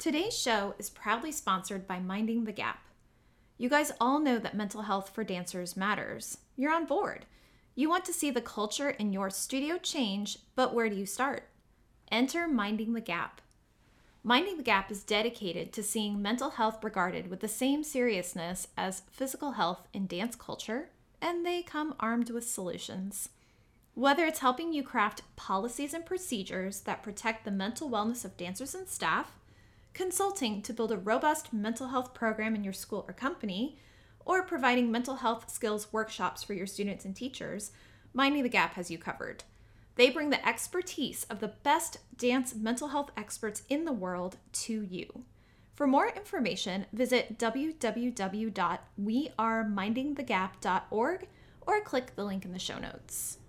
Today's show is proudly sponsored by Minding the Gap. You guys all know that mental health for dancers matters. You're on board. You want to see the culture in your studio change, but where do you start? Enter Minding the Gap. Minding the Gap is dedicated to seeing mental health regarded with the same seriousness as physical health in dance culture, and they come armed with solutions. Whether it's helping you craft policies and procedures that protect the mental wellness of dancers and staff, consulting to build a robust mental health program in your school or company, or providing mental health skills workshops for your students and teachers, Minding the Gap has you covered. They bring the expertise of the best dance mental health experts in the world to you. For more information, visit www.wearemindingthegap.org or click the link in the show notes.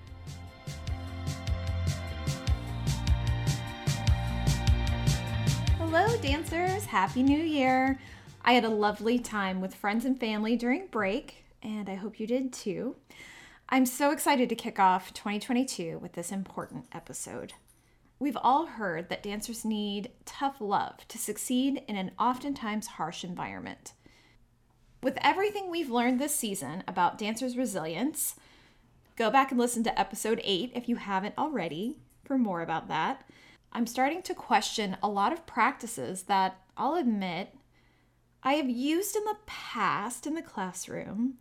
Hello, dancers! Happy New Year! I had a lovely time with friends and family during break, and I hope you did too. I'm so excited to kick off 2022 with this important episode. We've all heard that dancers need tough love to succeed in an oftentimes harsh environment. With everything we've learned this season about dancers' resilience, go back and listen to episode 8 if you haven't already for more about that. I'm starting to question a lot of practices that, I'll admit, I have used in the past in the classroom,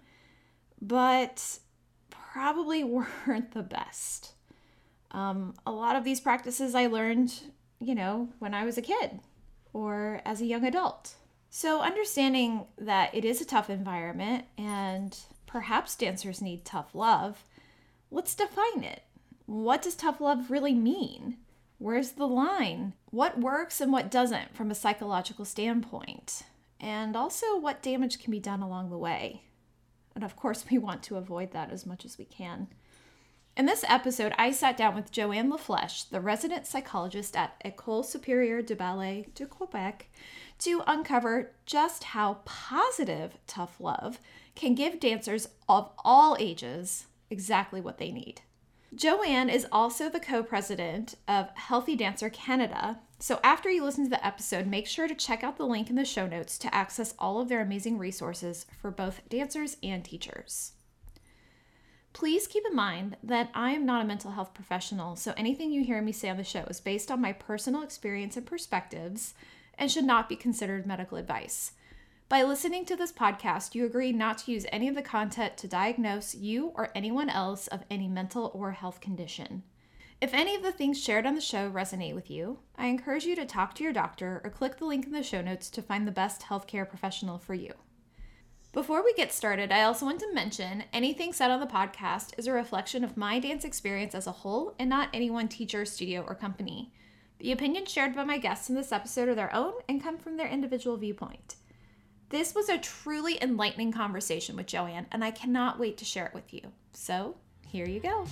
but probably weren't the best. A lot of these practices I learned, when I was a kid or as a young adult. So understanding that it is a tough environment and perhaps dancers need tough love, let's define it. What does tough love really mean? Where's the line? What works and what doesn't from a psychological standpoint? And also what damage can be done along the way. And of course, we want to avoid that as much as we can. In this episode, I sat down with Joanne Laflèche, the resident psychologist at École Supérieure de Ballet de Quebec, to uncover just how positive tough love can give dancers of all ages exactly what they need. Joanne is also the co-president of Healthy Dancer Canada. So after you listen to the episode, make sure to check out the link in the show notes to access all of their amazing resources for both dancers and teachers. Please keep in mind that I am not a mental health professional, so anything you hear me say on the show is based on my personal experience and perspectives and should not be considered medical advice. By listening to this podcast, you agree not to use any of the content to diagnose you or anyone else of any mental or health condition. If any of the things shared on the show resonate with you, I encourage you to talk to your doctor or click the link in the show notes to find the best healthcare professional for you. Before we get started, I also want to mention anything said on the podcast is a reflection of my dance experience as a whole and not any one teacher, studio, or company. The opinions shared by my guests in this episode are their own and come from their individual viewpoint. This was a truly enlightening conversation with Joanne, and I cannot wait to share it with you. So, here you go.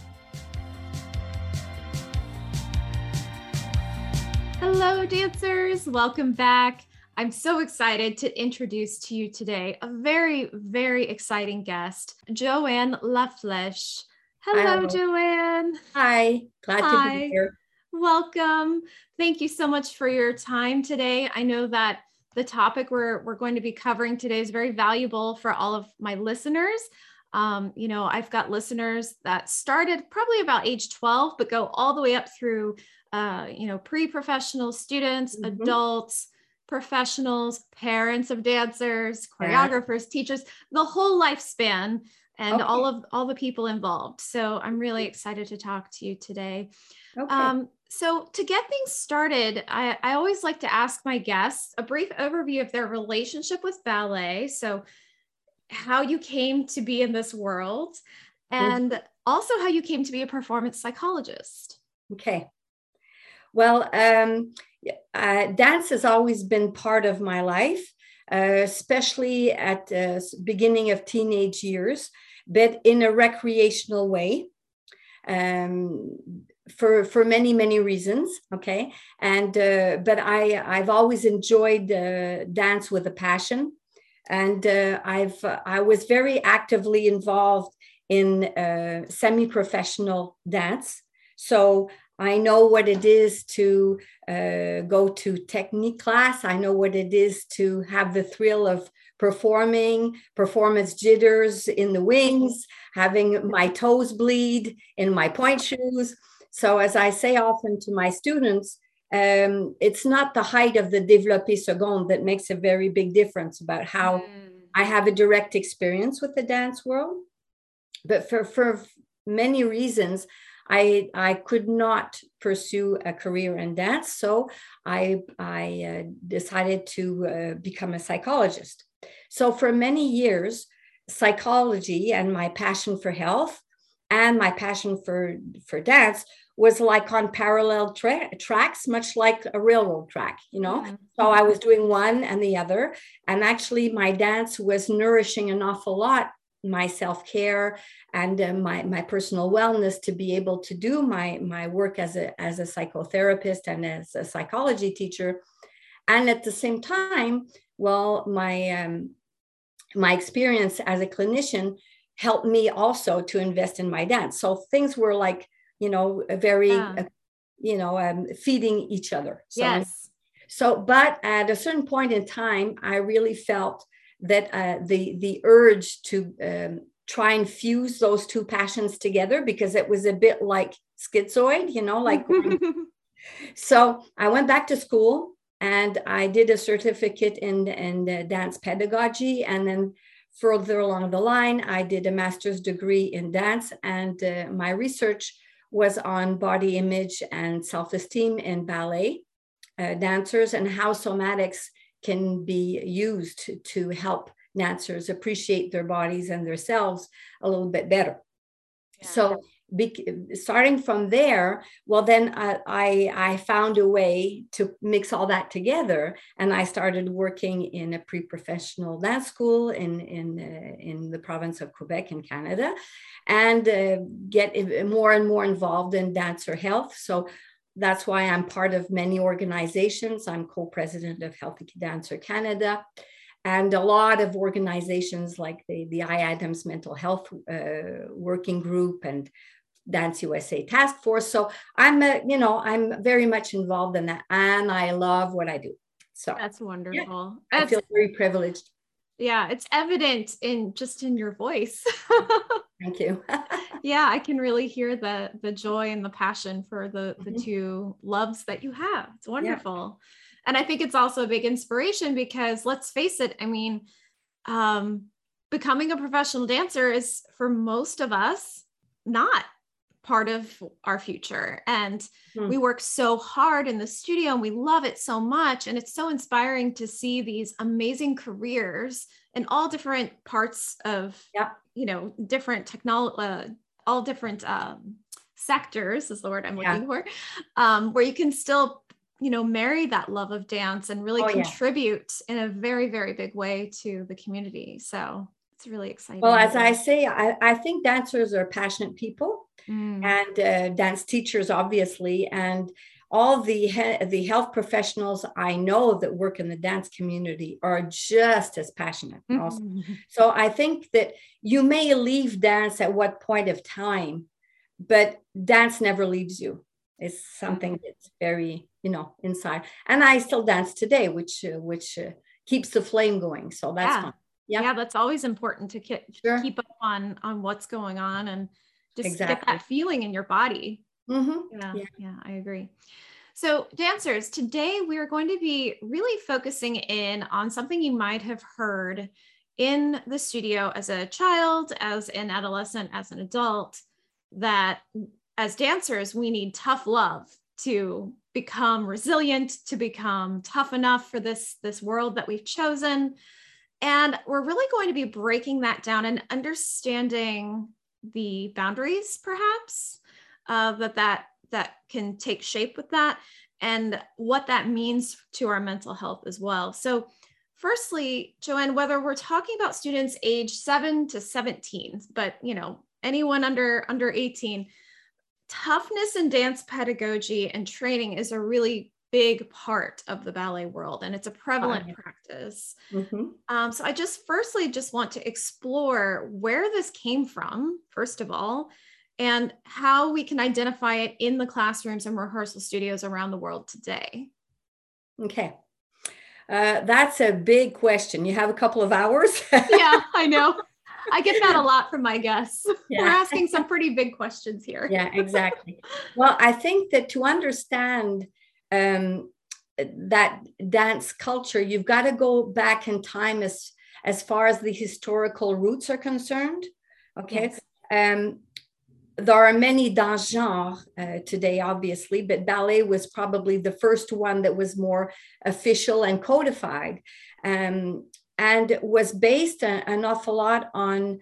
Hello, dancers. Welcome back. I'm so excited to introduce to you today a very, very exciting guest, Joanne Laflèche. Hello, Joanne. Hi. Glad to be here. Welcome. Thank you so much for your time today. I know that the topic we're going to be covering today is very valuable for all of my listeners. I've got listeners that started probably about age 12, but go all the way up through, pre-professional students, adults, professionals, parents of dancers, choreographers, teachers, the whole lifespan, and all the people involved. So I'm really excited to talk to you today. Okay. So to get things started, I always like to ask my guests a brief overview of their relationship with ballet. So how you came to be in this world, and also how you came to be a performance psychologist. Okay. Well, dance has always been part of my life, especially at the beginning of teenage years, but in a recreational way. For many, many reasons. Okay. And, but I've always enjoyed dance with a passion. And I was very actively involved in semi-professional dance. So I know what it is to go to technique class. I know what it is to have the thrill of performing, performance jitters in the wings, having my toes bleed in my point shoes. So as I say often to my students, it's not the height of the développé second that makes a very big difference about how I have a direct experience with the dance world. But for many reasons, I could not pursue a career in dance. So I decided to become a psychologist. So for many years, psychology and my passion for health and my passion for dance was like on parallel tracks, much like a railroad track, you know? Mm-hmm. So I was doing one and the other. And actually my dance was nourishing an awful lot my self-care and my personal wellness to be able to do my work as a psychotherapist and as a psychology teacher. And at the same time, well, my experience as a clinician helped me also to invest in my dance. So things were like, very, feeding each other. So, yes. But at a certain point in time, I really felt that the urge to try and fuse those two passions together, because it was a bit like schizoid, like. So I went back to school and I did a certificate in dance pedagogy. And then further along the line, I did a master's degree in dance. And my research was on body image and self-esteem in ballet dancers and how somatics can be used to help dancers appreciate their bodies and themselves a little bit better. Yeah. So starting from there, well, then I found a way to mix all that together, and I started working in a pre-professional dance school in the province of Quebec in Canada, and get more and more involved in dancer health. So that's why I'm part of many organizations. I'm co-president of Healthy Dancer Canada, and a lot of organizations like the IADMS Mental Health Working Group and Dance USA Task Force. So I'm very much involved in that, and I love what I do. So that's wonderful. Yeah, I feel very privileged. Yeah, it's evident in your voice. Thank you. Yeah, I can really hear the joy and the passion for the two loves that you have. It's wonderful. Yeah. And I think it's also a big inspiration because let's face it, I mean, becoming a professional dancer is for most of us not part of our future. And we work so hard in the studio and we love it so much. And it's so inspiring to see these amazing careers in all different parts of, different technology, all different sectors is the word I'm looking for, where you can still, marry that love of dance and really contribute in a very, very big way to the community. So it's really exciting. Well, as I say, I think dancers are passionate people. And dance teachers, obviously, and all the health professionals I know that work in the dance community are just as passionate also. So I think that you may leave dance at what point of time, but dance never leaves you. It's something that's very, inside. And I still dance today, which keeps the flame going. So that's fun. Yeah, that's always important to keep up on what's going on and just get that feeling in your body. Yeah, I agree. So dancers, today we are going to be really focusing in on something you might have heard in the studio as a child, as an adolescent, as an adult, that as dancers, we need tough love to become resilient, to become tough enough for this world that we've chosen. And we're really going to be breaking that down and understanding the boundaries, perhaps, that can take shape with that, and what that means to our mental health as well. So firstly, Joanne, whether we're talking about students age 7 to 17, but anyone under 18, toughness in dance pedagogy and training is a really big part of the ballet world, and it's a prevalent practice. So I just want to explore where this came from, first of all, and how we can identify it in the classrooms and rehearsal studios around the world today? Okay. That's a big question. You have a couple of hours? Yeah, I know. I get that a lot from my guests. Yeah. We're asking some pretty big questions here. Yeah, exactly. Well, I think that to understand that dance culture, you've got to go back in time as far as the historical roots are concerned. Okay. Yes. There are many dans genres today, obviously, but ballet was probably the first one that was more official and codified, and was based an awful lot on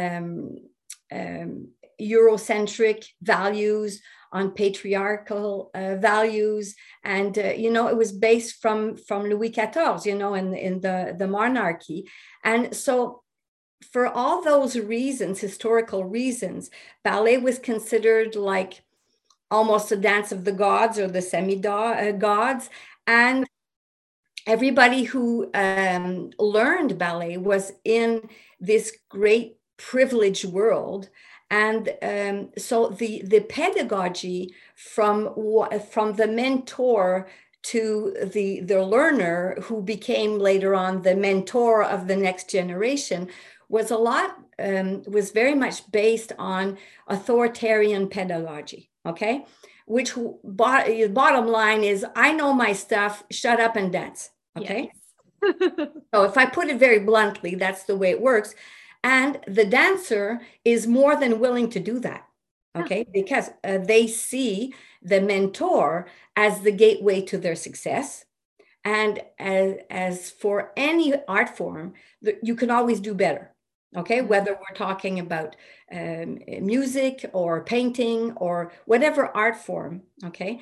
Eurocentric values, on patriarchal values, and it was based from Louis XIV, in the monarchy, and so for all those reasons, historical reasons, ballet was considered like almost a dance of the gods or the semi-gods. And everybody who learned ballet was in this great privileged world. And so the pedagogy from the mentor to the learner, who became later on the mentor of the next generation, was very much based on authoritarian pedagogy, okay? Which bottom line is, I know my stuff, shut up and dance, okay? Yes. So if I put it very bluntly, that's the way it works. And the dancer is more than willing to do that, okay? Because they see the mentor as the gateway to their success. And as for any art form, you can always do better. Okay, whether we're talking about music or painting or whatever art form, okay,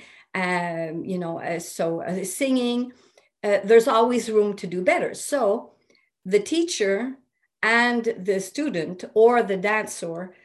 singing, there's always room to do better. So the teacher and the student or the dancer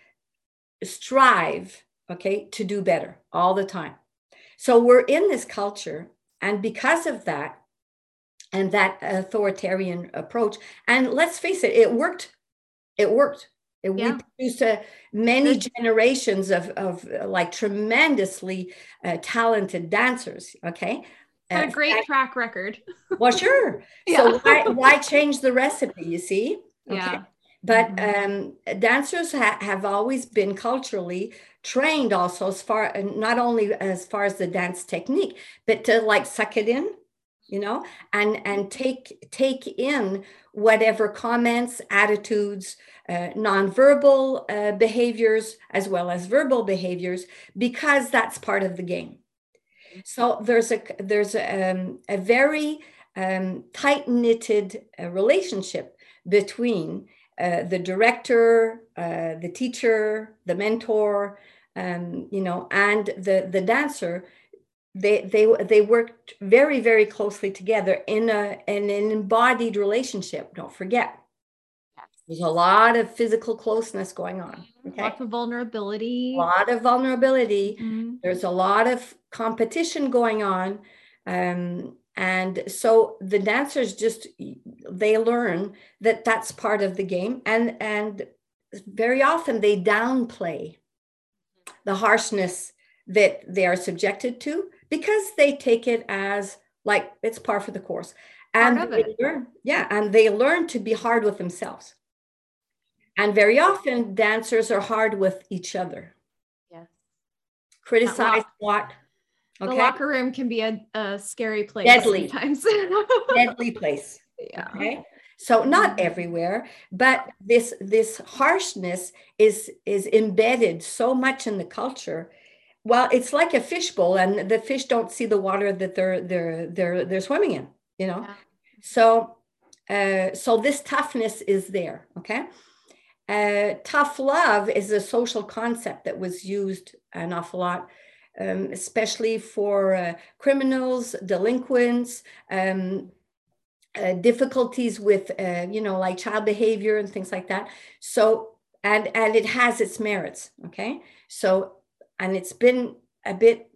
strive, okay, to do better all the time. So we're in this culture, and because of that, and that authoritarian approach, and let's face it, it worked. Yeah. We produced many generations of like tremendously talented dancers. Okay, had a great track record. Well, sure. Yeah. So why change the recipe? You see? Okay. Yeah. But dancers have always been culturally trained, also not only as far as the dance technique, but to like suck it in, and take in whatever comments, attitudes, nonverbal behaviors, as well as verbal behaviors, because that's part of the game. So there's a very tight-knitted relationship between the director, the teacher, the mentor, and the dancer. They worked very, very closely together in an embodied relationship. Don't forget, there's a lot of physical closeness going on. Okay? Lots of vulnerability. A lot of vulnerability. Mm-hmm. There's a lot of competition going on. And so the dancers they learn that that's part of the game. And very often they downplay the harshness that they are subjected to, because they take it as like it's par for the course. And they learn to be hard with themselves. And very often dancers are hard with each other. Yes. Criticize what? Okay. The locker room can be a scary place. Deadly. Sometimes. Deadly place. Yeah. Okay. So not everywhere, but this harshness is embedded so much in the culture. Well, it's like a fishbowl, and the fish don't see the water that they're swimming in, Yeah. So this toughness is there. Okay. Tough love is a social concept that was used an awful lot, especially for criminals, delinquents, difficulties with, like child behavior and things like that. So, and it has its merits. Okay. So, and it's been a bit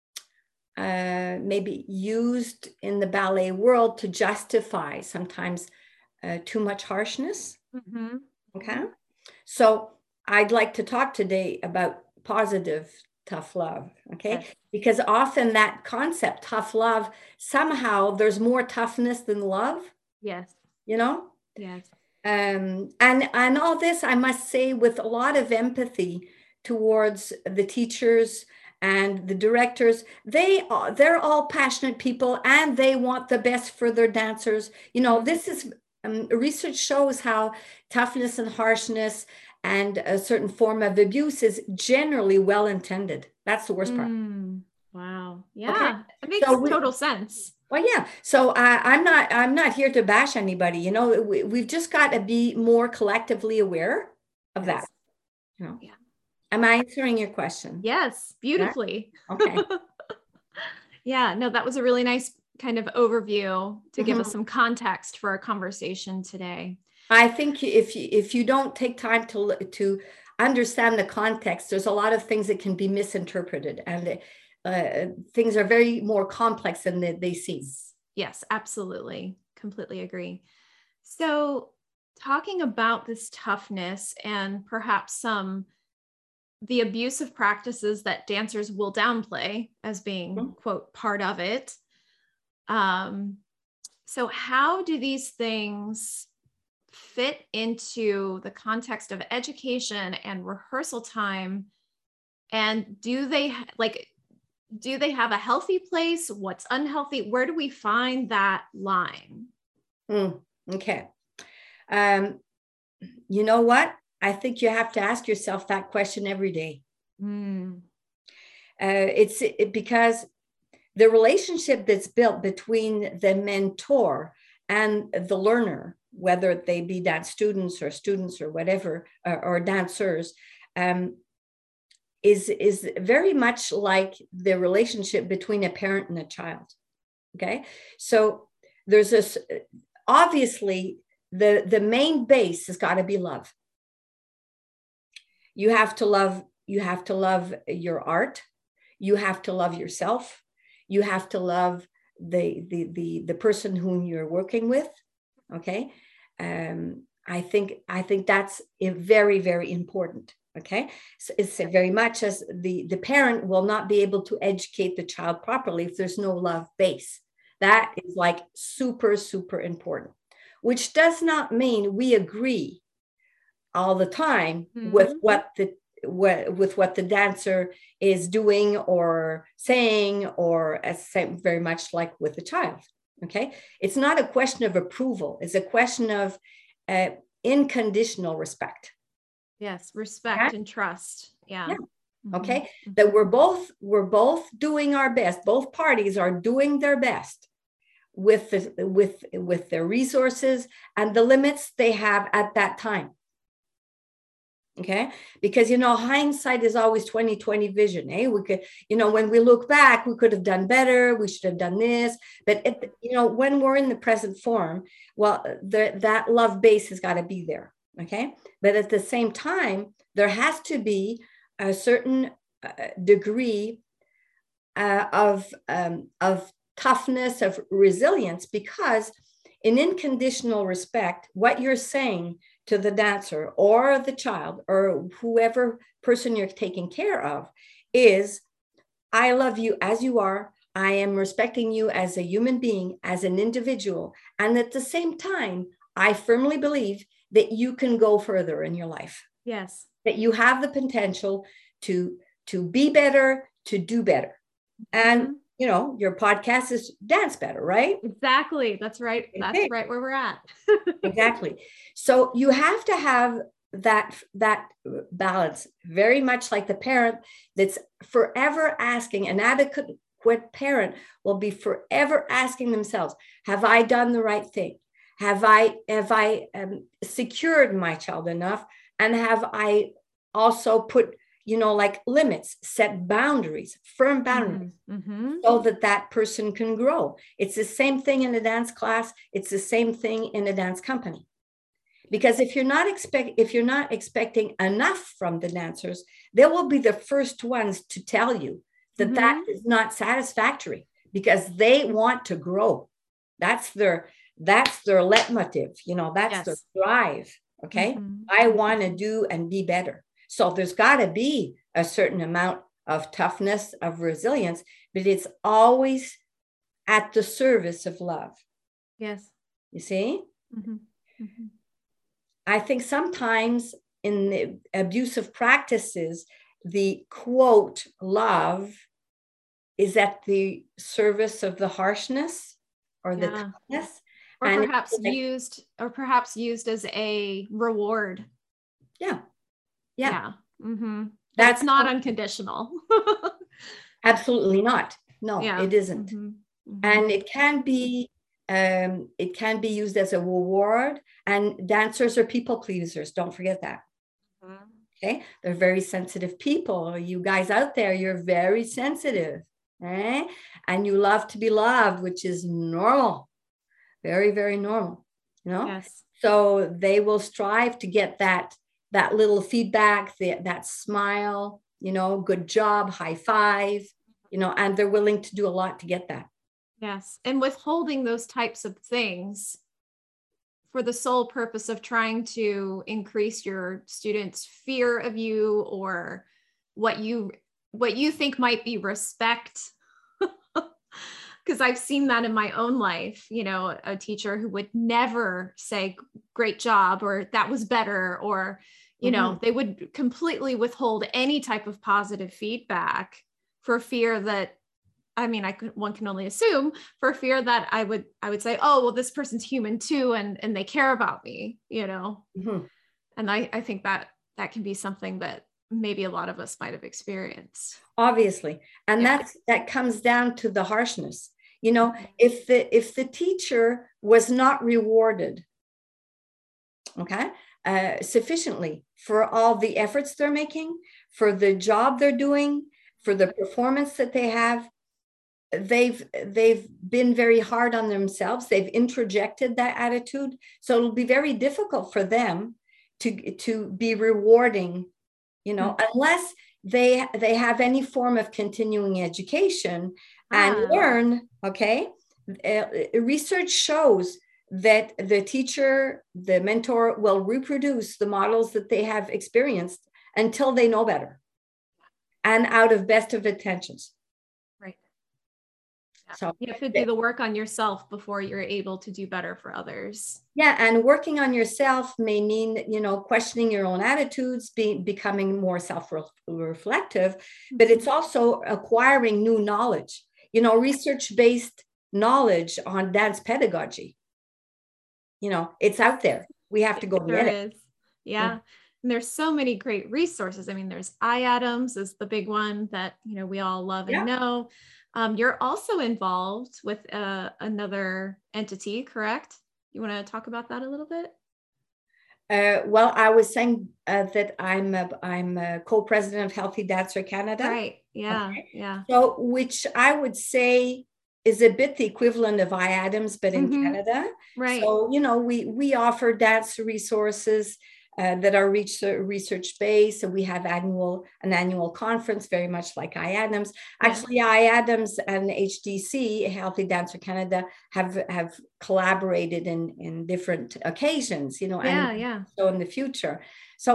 maybe used in the ballet world to justify sometimes too much harshness. Mm-hmm. Okay. So I'd like to talk today about positive tough love. Okay. Yes. Because often that concept, tough love, somehow there's more toughness than love, Yes. you know? Yes. And all this, I must say, with a lot of empathy towards the teachers and the directors. They're all passionate people, and they want the best for their dancers. This is research shows how toughness and harshness and a certain form of abuse is generally well intended. That's the worst part. Wow. Yeah, Okay, it makes total sense. Well, yeah. So I'm not here to bash anybody. We've just got to be more collectively aware of that. Yeah. Am I answering your question? Yes, beautifully. Yeah? Okay. Yeah, no, that was a really nice kind of overview to give us some context for our conversation today. I think if you don't take time to understand the context, there's a lot of things that can be misinterpreted, and things are very more complex than they seem. Yes, absolutely. Completely agree. So talking about this toughness and perhaps the abusive practices that dancers will downplay as being, quote, part of it. So how do these things fit into the context of education and rehearsal time? And do they have a healthy place? What's unhealthy? Where do we find that line? Okay. You know what? I think you have to ask yourself that question every day. It's because the relationship that's built between the mentor and the learner, whether they be dance students or whatever, or dancers, is very much like the relationship between a parent and a child. Okay, so there's this, obviously the main base has got to be love. You have to love your art. You have to love yourself. You have to love the person whom you're working with. Okay. I think that's very, very important. Okay. So it's very much as the parent will not be able to educate the child properly if there's no love base. That is like super, super important, which does not mean we agree all the time with what the dancer is doing or saying, or very much like with the child. Okay, it's not a question of approval, it's a question of unconditional respect. Yes, respect and trust. Yeah. Okay, that we're both doing our best, both parties are doing their best with their resources and the limits they have at that time. Okay, because hindsight is always 20/20 vision. We could, when we look back, we could have done better, we should have done this, but when we're in the present form, well, that love base has got to be there. Okay, but at the same time, there has to be a certain degree of toughness, of resilience, because in unconditional respect, what you're saying to the dancer or the child or whoever person you're taking care of is, I love you as you are. I am respecting you as a human being, as an individual. And at the same time, I firmly believe that you can go further in your life. Yes. That you have the potential to be better, to do better. And your podcast is Dance Better, right? Exactly. That's right. That's right where we're at. Exactly. So you have to have that balance, very much like the parent that's forever asking. An adequate parent will be forever asking themselves, have I done the right thing? Have I secured my child enough? And have I also put like limits, set boundaries, firm boundaries, so that person can grow. It's the same thing in a dance class. It's the same thing in a dance company. Because if you're not expecting enough from the dancers, they will be the first ones to tell you that that is not satisfactory, because they want to grow. That's their leitmotiv, that's their drive. Okay. I want to do and be better. So there's got to be a certain amount of toughness, of resilience, but it's always at the service of love. Yes. You see? Mm-hmm. Mm-hmm. I think sometimes in the abusive practices, the quote love is at the service of the harshness or the toughness. Or and perhaps used as a reward. Yeah. Mm-hmm. That's not unconditional. Absolutely not. No, it isn't. Mm-hmm. Mm-hmm. And it can be used as a reward. And dancers are people pleasers. Don't forget that. Mm-hmm. Okay, they're very sensitive people. You guys out there, you're very sensitive, eh? And you love to be loved, which is normal, very, very normal. Yes. So they will strive to get that little feedback, that smile, good job, high five, and they're willing to do a lot to get that. Yes. And withholding those types of things for the sole purpose of trying to increase your students' fear of you or what you think might be respect. Because I've seen that in my own life, a teacher who would never say great job or that was better, or, they would completely withhold any type of positive feedback for fear that, one can only assume, for fear that I would say, oh, well, this person's human too. And they care about me, Mm-hmm. And I think that can be something that maybe a lot of us might have experienced. Obviously. And that comes down to the harshness. If the teacher was not rewarded, sufficiently for all the efforts they're making, for the job they're doing, for the performance that they have, they've been very hard on themselves. They've introjected that attitude. So it'll be very difficult for them to be rewarding, unless they have any form of continuing education and learn. Research shows that the teacher, the mentor, will reproduce the models that they have experienced until they know better, and out of best of intentions. Right. Yeah. So you have to do the work on yourself before you're able to do better for others. Yeah, and working on yourself may mean, questioning your own attitudes, becoming more self-reflective, but it's also acquiring new knowledge, research-based knowledge on dance pedagogy. It's out there. We have to go get it. Yeah. And there's so many great resources. There's iAdams is the big one that, we all love and know. You're also involved with another entity, correct? You want to talk about that a little bit? Well, I was saying that I'm a co-president of Healthy Dancer Canada. Right. Yeah. Okay. Yeah. So, which I would say is a bit the equivalent of iAdams, but in Canada. Right. So, we offer dance resources that are research-based. And we have an annual conference, very much like iAdams. Actually, iAdams and HDC, Healthy Dancer Canada, have collaborated in different occasions, and so in the future. So,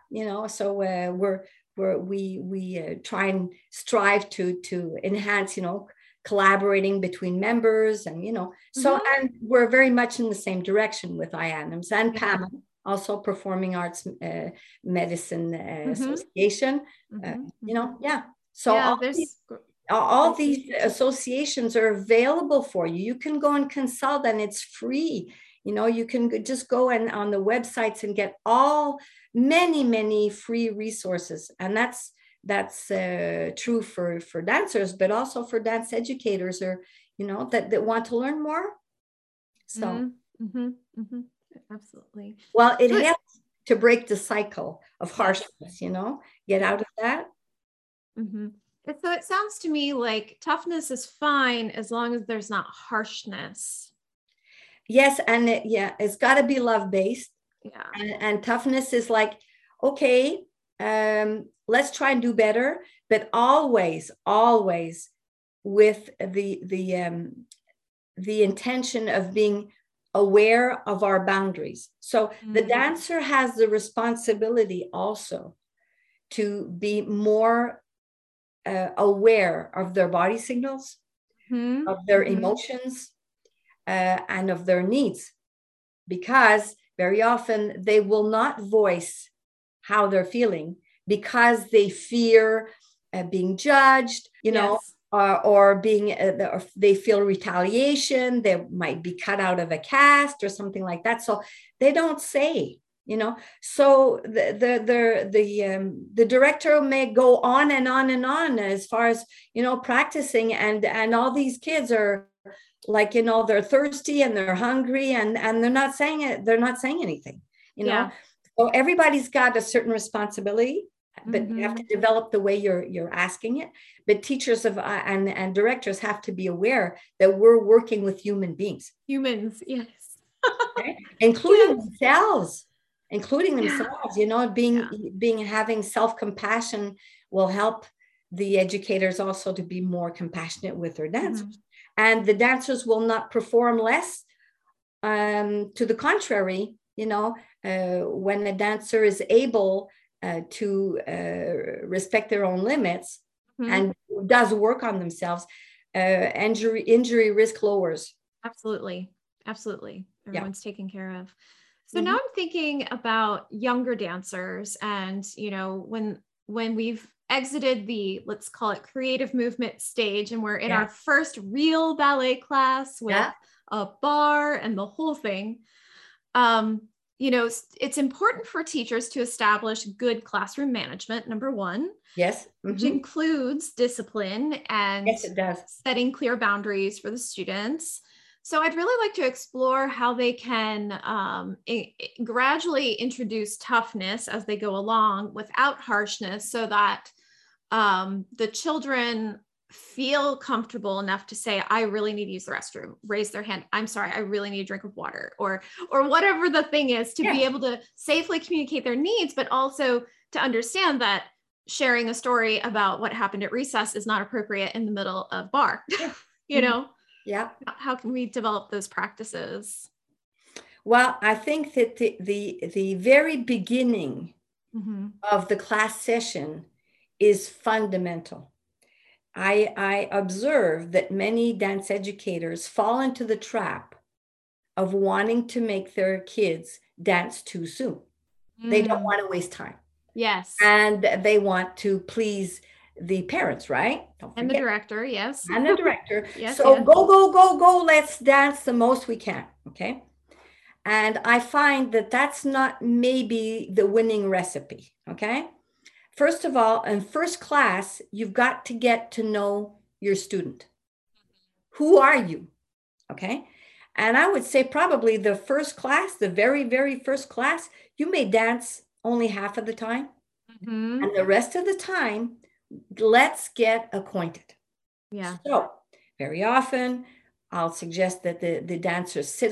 we try and strive to enhance, collaborating between members, and and we're very much in the same direction with iAdams and PAMA, also Performing Arts Medicine Association. So all these associations are available for you. You can go and consult, and it's free. You can just go and on the websites and get many free resources, and that's true for dancers, but also for dance educators, or that want to learn more. So absolutely. Well, it helps to break the cycle of harshness, get out of that. So it sounds to me like toughness is fine as long as there's not harshness. Yes, and it's got to be love-based. And toughness is like, okay, let's try and do better, but always with the intention of being aware of our boundaries. So the dancer has the responsibility also to be more aware of their body signals, of their emotions, and of their needs, because very often they will not voice how they're feeling because they fear being judged, or being, or they feel retaliation. They might be cut out of a cast or something like that. So they don't say. So the director may go on and on and on as far as practicing, and all these kids are like, they're thirsty and they're hungry, and they're not saying it. They're not saying anything. So everybody's got a certain responsibility, but you have to develop the way you're asking it. But teachers and directors have to be aware that we're working with human beings. Humans, yes. Okay? Including themselves. Having self-compassion will help the educators also to be more compassionate with their dancers. And the dancers will not perform less. To the contrary, when a dancer is able to respect their own limits and does work on themselves, injury risk lowers. Absolutely. Everyone's taken care of. So now I'm thinking about younger dancers, and when we've exited the, let's call it, creative movement stage, and we're in our first real ballet class with a bar and the whole thing. It's important for teachers to establish good classroom management, number one. Yes. Which includes discipline and it does. Setting clear boundaries for the students. So I'd really like to explore how they can gradually introduce toughness as they go along without harshness, so that the children feel comfortable enough to say, I really need to use the restroom, raise their hand, I'm sorry, I really need a drink of water, or whatever the thing is, to be able to safely communicate their needs, but also to understand that sharing a story about what happened at recess is not appropriate in the middle of bar. Yeah. How can we develop those practices? Well, I think that the very beginning of the class session is fundamental. I observe that many dance educators fall into the trap of wanting to make their kids dance too soon. They don't want to waste time. Yes. And they want to please the parents, right? And the director, yes. And the director. Yes, so go, let's dance the most we can, okay? And I find that that's not maybe the winning recipe, okay? First of all, in first class, you've got to get to know your student. Who are you, okay? And I would say probably the first class, the very, very first class, you may dance only half of the time. And the rest of the time, let's get acquainted. Yeah. So very often I'll suggest that the dancers sit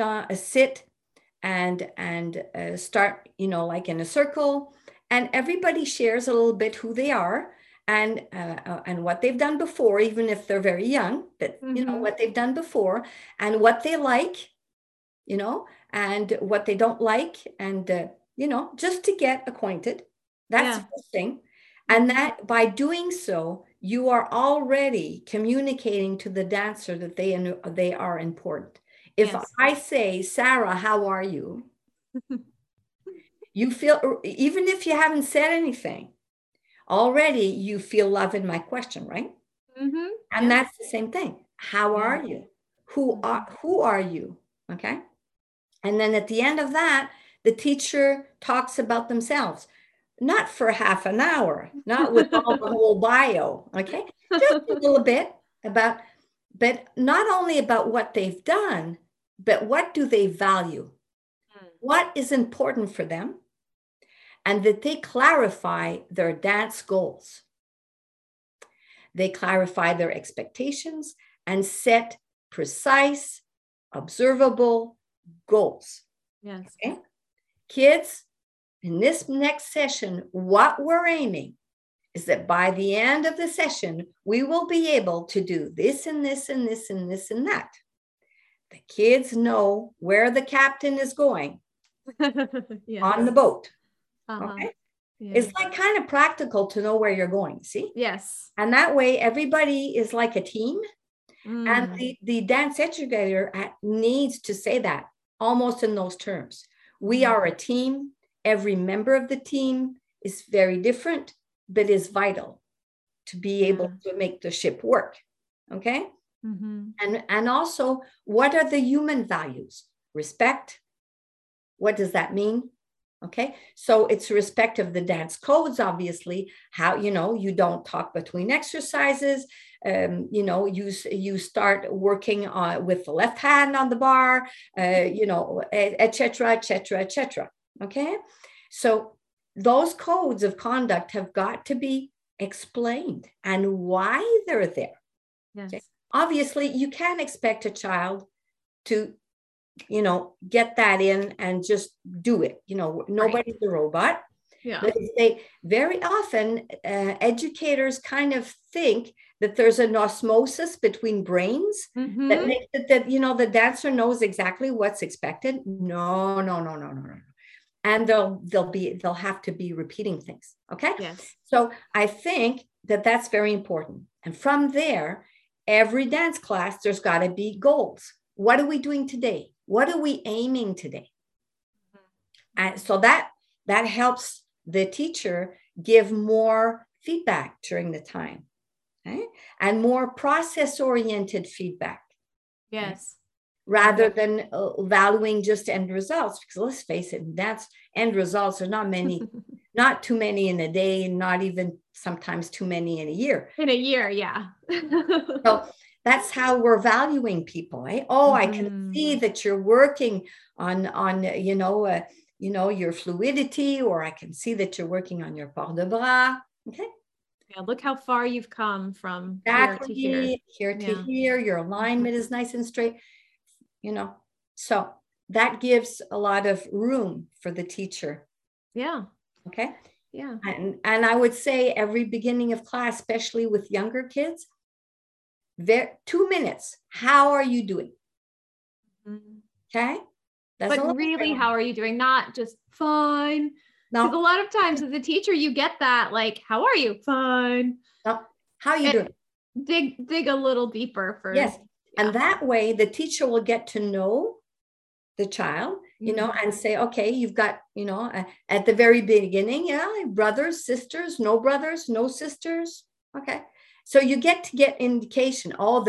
and start, like in a circle, and everybody shares a little bit who they are and what they've done before, even if they're very young, but what they've done before and what they like, and what they don't like, and just to get acquainted. That's the first thing. And that by doing so, you are already communicating to the dancer that they are important. If I say, Sarah, how are you? You feel, even if you haven't said anything, already you feel love in my question, right? And that's the same thing. How are you? Who are you? Okay. And then at the end of that, the teacher talks about themselves. Not for half an hour, not with all the whole bio, okay? Just a little bit about, but not only about what they've done, but what do they value? What is important for them? And that they clarify their dance goals. They clarify their expectations and set precise, observable goals. Yes. Okay? Kids, in this next session, what we're aiming is that by the end of the session, we will be able to do this and this and this and this and that. The kids know where the captain is going on the boat. Okay? Yeah. It's like kind of practical to know where you're going, see? Yes. And that way, everybody is like a team. And Mm. the dance educator needs to say that almost in those terms. We Mm. are a team. Every member of the team is very different, but is vital to be able to make the ship work. Okay. Mm-hmm. And also, what are the human values? Respect. What does that mean? Okay, so it's respect of the dance codes, obviously, how, you don't talk between exercises. You start working with the left hand on the bar, etc., etc., etc. Okay, so those codes of conduct have got to be explained and why they're there. Yes. Okay? Obviously, you can't expect a child to get that in and just do it. Nobody's a robot. Yeah. But they very often, educators kind of think that there's an osmosis between brains that makes it that, the dancer knows exactly what's expected. No, no, no, no, no, no. And they'll have to be repeating things. Okay. Yes. So I think that that's very important. And from there, every dance class, there's got to be goals. What are we doing today? What are we aiming today? And so that helps the teacher give more feedback during the time, okay? And more process-oriented feedback. Yes. Okay? Rather than valuing just end results, because let's face it, that's end results are not too many in a day, not even sometimes too many in a year. In a year, yeah. So that's how we're valuing people. Eh? Oh, I can see that you're working on your fluidity, or I can see that you're working on your port de bras. Okay. Yeah, look how far you've come from Exactly. here to here. Here. Your alignment is nice and straight. So that gives a lot of room for the teacher. Yeah. Okay. Yeah. And I would say every beginning of class, especially with younger kids, 2 minutes. How are you doing? Okay. But really, how are you doing? Not just fine. Because a lot of times as a teacher, you get that, like, how are you? Fine. No. How are you doing? Dig a little deeper first. Yes. Yeah. And that way the teacher will get to know the child, and say, okay, you've got, at the very beginning, brothers, sisters, no brothers, no sisters. Okay. So you get indication.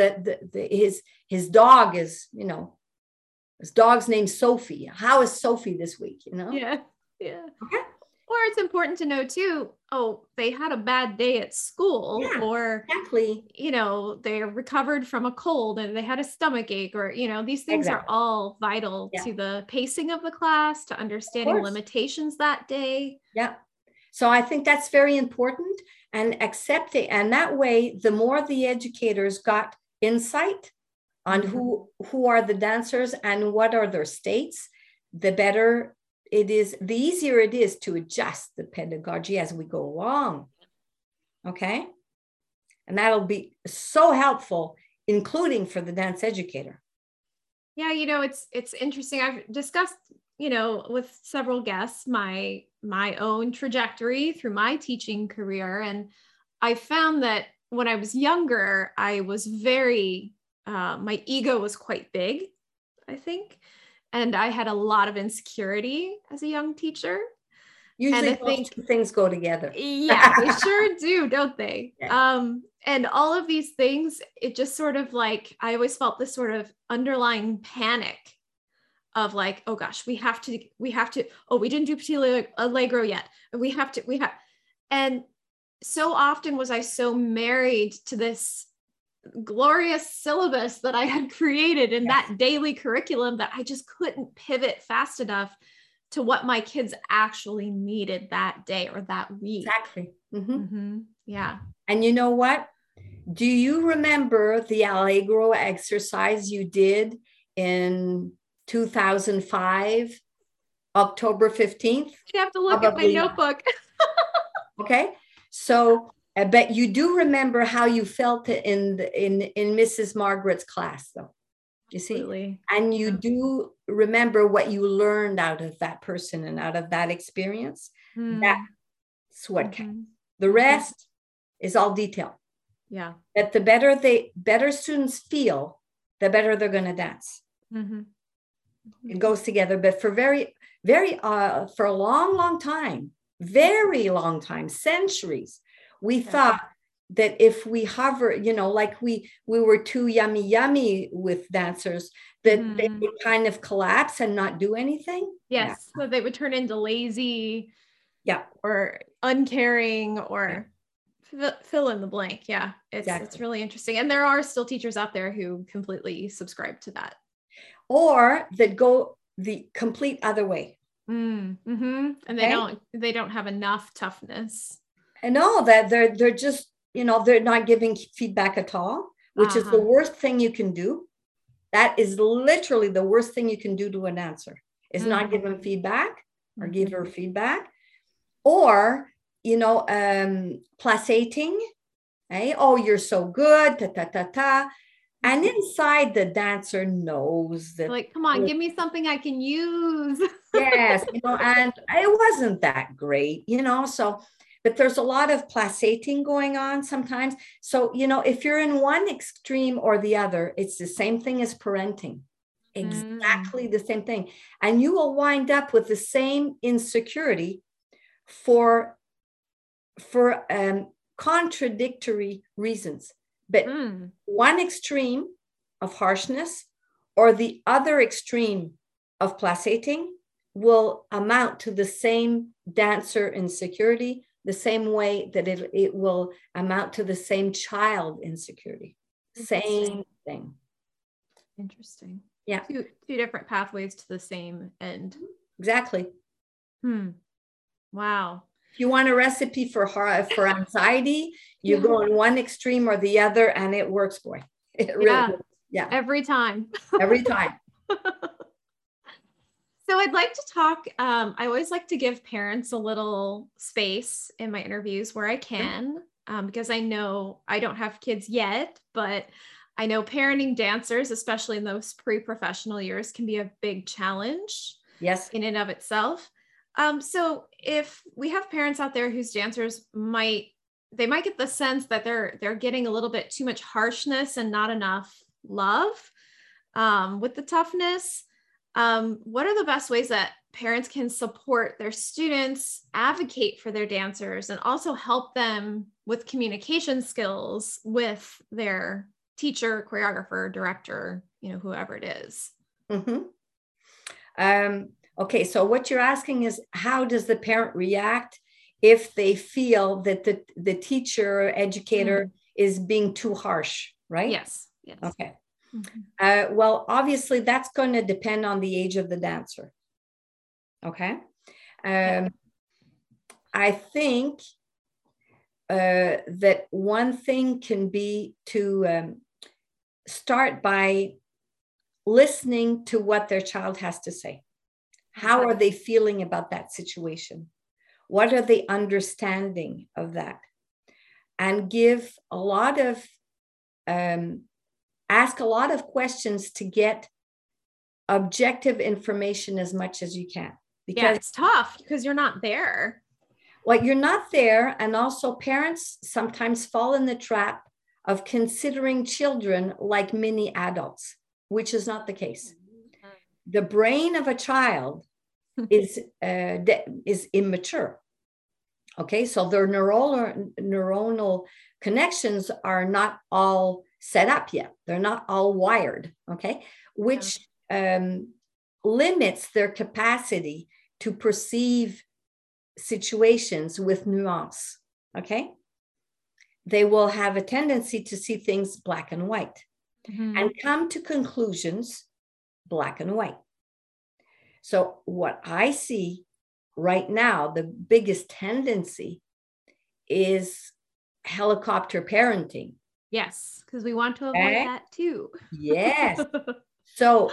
His dog is, his dog's named Sophie. How is Sophie this week? Yeah. Yeah. Okay. Or it's important to know too, they had a bad day at school, or exactly. They recovered from a cold and they had a stomach ache, or, these things are all vital to the pacing of the class, to understanding limitations that day. Yeah. So I think that's very important, and accepting, and that way, the more the educators got insight on who are the dancers and what are their states, the better it is, the easier it is to adjust the pedagogy as we go along. Okay. And that'll be so helpful, including for the dance educator. Yeah. It's interesting. I've discussed, with several guests, my own trajectory through my teaching career. And I found that when I was younger, I was my ego was quite big, I think. And I had a lot of insecurity as a young teacher. Usually those two things go together. Yeah, they sure do, don't they? Yeah. And all of these things, it just sort of like, I always felt this sort of underlying panic of like, oh gosh, we have to, oh, we didn't do Petit Allegro yet. And so often was I so married to this glorious syllabus that I had created in that daily curriculum that I just couldn't pivot fast enough to what my kids actually needed that day or that week. Exactly. Yeah. And you know what? Do you remember the Allegro exercise you did in 2005, October 15th? You'd have to look at my notebook. Okay. So I bet you do remember how you felt in Mrs. Margaret's class, though. You see? Absolutely. And you do remember what you learned out of that person and out of that experience. what counts. The rest is all detail. Yeah. But the better students feel, the better they're going to dance. It goes together. But for for a long time, very long time, centuries, we thought that if we hover, like we were too yummy with dancers, that they would kind of collapse and not do anything. Yes. So they would turn into lazy. Yeah. Or uncaring, or fill in the blank. Yeah. It's really interesting. And there are still teachers out there who completely subscribe to that. Or that go the complete other way. And they don't have enough toughness. And no, that they're just, they're not giving feedback at all, which is the worst thing you can do. That is literally the worst thing you can do to a dancer, is not give them feedback or give her feedback. Or, placating. Oh, you're so good. And inside, the dancer knows that. Like, come on, give me something I can use. Yes, and it wasn't that great, so, but there's a lot of placating going on sometimes. So, if you're in one extreme or the other, it's the same thing as parenting. Exactly the same thing. And you will wind up with the same insecurity for contradictory reasons. But one extreme of harshness or the other extreme of placating will amount to the same dancer insecurity, the same way that it will amount to the same child insecurity. Same thing. Interesting. Yeah. Two different pathways to the same end. Exactly. Wow. If you want a recipe for anxiety, you go in one extreme or the other, and it works, boy. It really works. Yeah. Every time. Every time. So I'd like to talk, I always like to give parents a little space in my interviews where I can, because I know I don't have kids yet, but I know parenting dancers, especially in those pre-professional years, can be a big challenge. Yes. In and of itself. So if we have parents out there whose dancers might get the sense that they're getting a little bit too much harshness and not enough love with the toughness, what are the best ways that parents can support their students, advocate for their dancers, and also help them with communication skills with their teacher, choreographer, director, whoever it is? Okay, so what you're asking is, how does the parent react if they feel that the teacher or educator is being too harsh, right? Yes. Okay. Well, obviously, that's going to depend on the age of the dancer. Okay. I think that one thing can be to start by listening to what their child has to say. How are they feeling about that situation? What are they understanding of that? And give a lot of, ask a lot of questions to get objective information as much as you can. Because it's tough because you're not there. Well, you're not there. And also parents sometimes fall in the trap of considering children like mini adults, which is not the case. The brain of a child is immature. Okay, so their neuronal connections are not all set up yet. They're not all wired. Okay, which limits their capacity to perceive situations with nuance. Okay, they will have a tendency to see things black and white and come to conclusions black and white. So what I see right now, the biggest tendency is helicopter parenting. Yes, because we want to avoid that too. Yes. So,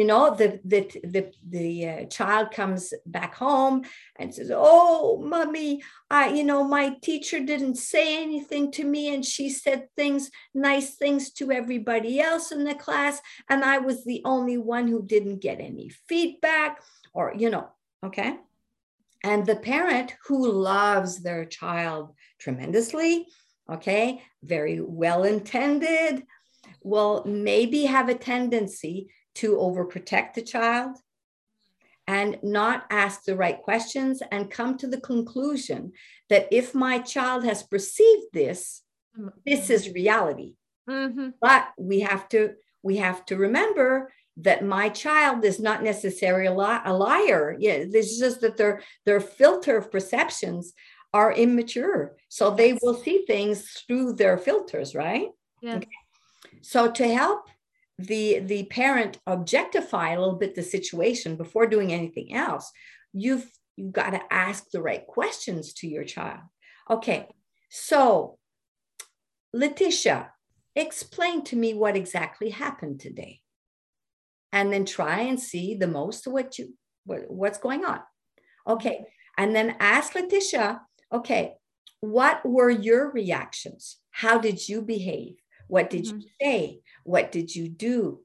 the child comes back home and says, "Oh, mommy, my teacher didn't say anything to me, and she said nice things to everybody else in the class, and I was the only one who didn't get any feedback," or, okay. And the parent who loves their child tremendously, okay, very well intended, will maybe have a tendency to overprotect the child and not ask the right questions and come to the conclusion that if my child has perceived this, this is reality. But we have to remember that my child is not necessarily a liar. Yeah, it's just that their filter of perceptions are immature. So they will see things through their filters, right? Yeah. Okay. So to help the parent objectify a little bit the situation before doing anything else, you've got to ask the right questions to your child. Okay, so Letitia, explain to me what exactly happened today, and then try and see the most of what's going on. Okay, and then ask Letitia, okay, what were your reactions? How did you behave? What did you say? What did you do?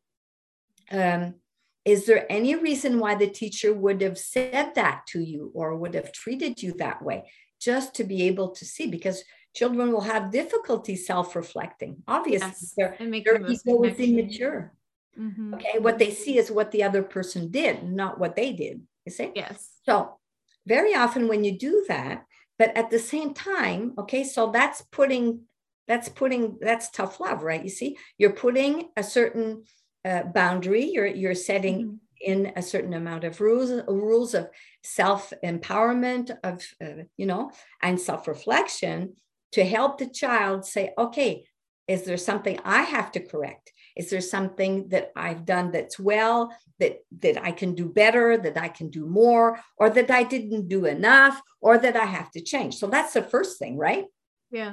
Is there any reason why the teacher would have said that to you or would have treated you that way? Just to be able to see, because children will have difficulty self-reflecting. Obviously, their ego is immature. Okay, what they see is what the other person did, not what they did. You see? Yes. So very often when you do that, but at the same time, okay, so that's tough love, right? You see, you're putting a certain boundary, you're setting in a certain amount of rules of self-empowerment, of and self-reflection to help the child say, okay, is there something I have to correct? Is there something that I've done that's well, that I can do better, that I can do more, or that I didn't do enough, or that I have to change? So that's the first thing, right? Yeah.